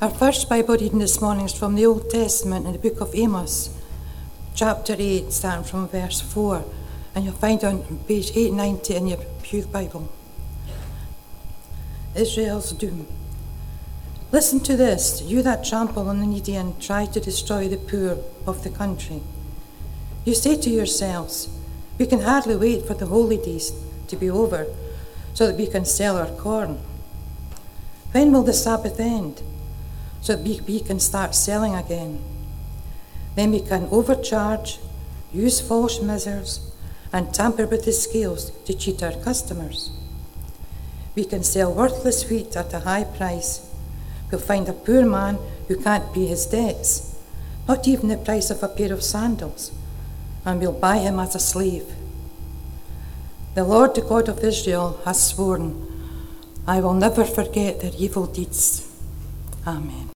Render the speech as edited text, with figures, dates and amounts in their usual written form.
Our first Bible reading this morning is from the Old Testament in the book of Amos, chapter 8, starting from verse 4. And you'll find on page 890 in your Pew Bible. Israel's doom. Listen to this, you that trample on the needy and try to destroy the poor of the country. You say to yourselves, we can hardly wait for the holy days to be over so that we can sell our corn. When will the Sabbath end so that we can start selling again? Then we can overcharge, use false measures, and tamper with the scales to cheat our customers. We can sell worthless wheat at a high price. We'll find a poor man who can't pay his debts, not even the price of a pair of sandals, and we'll buy him as a slave. The Lord, the God of Israel, has sworn, I will never forget their evil deeds. Amen.